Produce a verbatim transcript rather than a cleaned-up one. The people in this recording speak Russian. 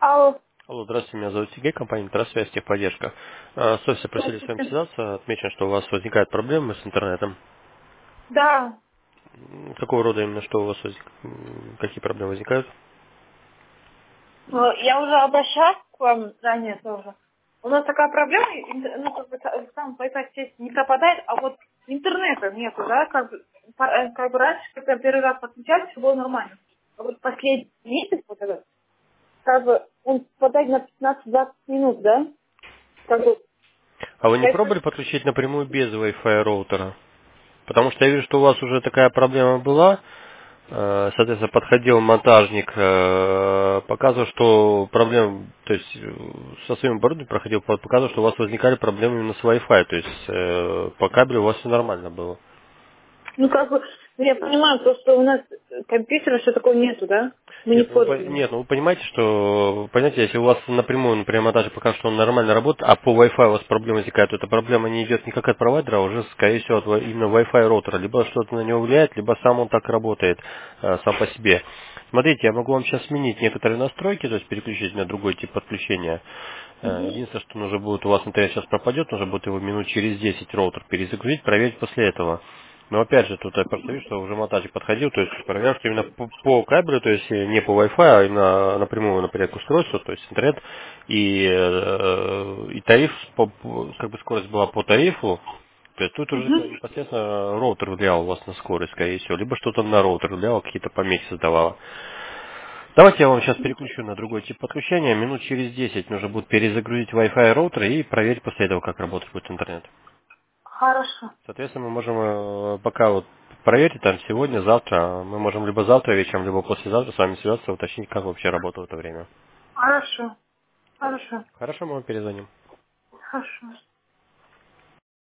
Алло, Алло, здравствуйте, меня зовут Сергей, компания Трасвязь, техподдержка. Э, Совсем просили с вами здравствуйте. связаться, отмечено, что у вас возникают проблемы с интернетом. Да, М, Какого рода именно, что у вас возник- м, какие проблемы возникают? э, я уже обращалась к вам ранее тоже. У нас такая проблема, интер- ну, как бы та- сам Wi-Fi сеть не пропадает, а вот интернета нету, да, как бы, по- э, как бы раньше, когда первый раз подключались, все было нормально. А вот последний месяц, вот этот, как бы, он попадает на пятнадцать-двадцать минут, да, как бы, А вы не Wi-Fi. пробовали подключить напрямую без Wi-Fi роутера? Потому что я вижу, что у вас уже такая проблема была. Э, Соответственно, подходил монтажник, э, показывал, что проблем, то есть э, со своим оборудованием проходил, показывал, что у вас возникали проблемы именно с Wi-Fi, то есть э, по кабелю у вас все нормально было. Ну, как бы, ну, я понимаю, то, что у нас э, компьютера, все такого нету, да, мы не Нет, ну, вы, по- пользуемся. нет, ну вы понимаете, что, понимаете, если у вас напрямую, например, монтаже покажет, что он нормально работает, а по Wi-Fi у вас проблема возникает, то эта проблема не идет никак от провайдера, а уже, скорее всего, от во- именно Wi-Fi роутера. Либо что-то на него влияет, либо сам он так работает, э, сам по себе. Смотрите, я могу вам сейчас сменить некоторые настройки, то есть переключить на другой тип подключения. Э, Мгм. Единственное, что нужно будет, у вас интернет сейчас пропадет, нужно будет его минут через десять роутер перезагрузить, проверить после этого. Но опять же, тут я просто вижу, что уже монтажик подходил, то есть проверял, что именно по, по кабелю, то есть не по Wi-Fi, а именно напрямую напрямую к устройству, то есть интернет и, э, и тариф, по- по- как бы скорость была по тарифу, то есть тут уже Мгм. непосредственно роутер влиял у вас на скорость, скорее всего, либо что-то на роутер влияло, какие-то помехи создавало. Давайте я вам сейчас переключу на другой тип подключения. Минут через десять нужно будет перезагрузить Wi-Fi роутер и проверить после этого, как работает будет интернет. Хорошо. Соответственно, мы можем э, пока вот проверить там сегодня, завтра, мы можем либо завтра вечером, либо послезавтра с вами связаться, уточнить, как вообще работало это время. Хорошо. Хорошо. Хорошо, мы вам перезвоним. Хорошо.